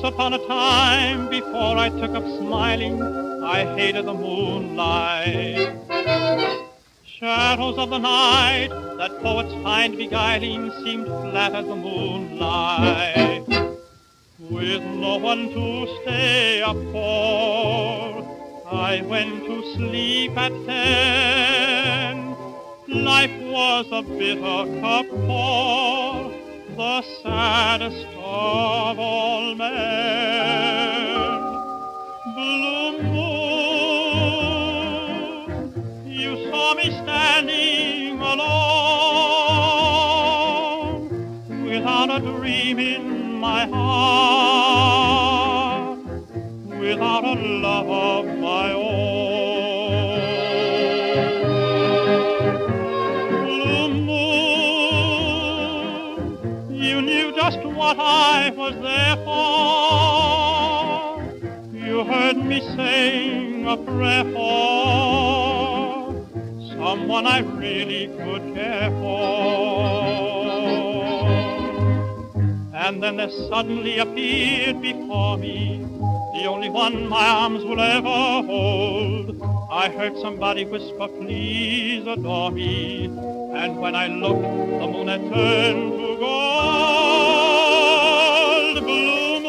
upon a time, before I took up smiling, I hated the moonlight. Shadows of the night that poets find beguiling seemed flat as the moonlight. With no one to stay up for, I went to sleep at 10. Life was a bitter cup for the saddest of all men. Blue moon, you saw me standing alone, without a dream in my heart, without a love of my own. Blue moon, you knew just what I was there for. You heard me sing a prayer for someone I really could care for. And then there suddenly appeared before me the only one my arms will ever hold. I heard somebody whisper, please adore me. And when I looked, the moon had turned to gold. Blue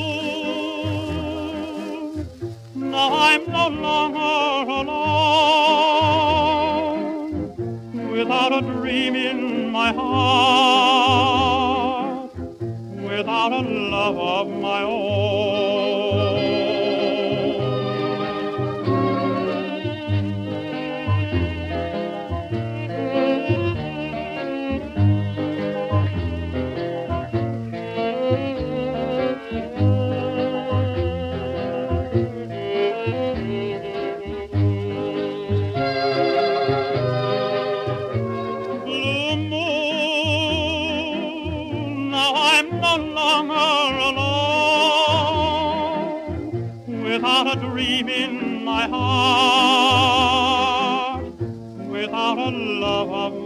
moon, now I'm no longer alone, without a dream in my heart, without a love of my own. Blue moon, now I'm no longer alone, without a dream in my heart, without a love of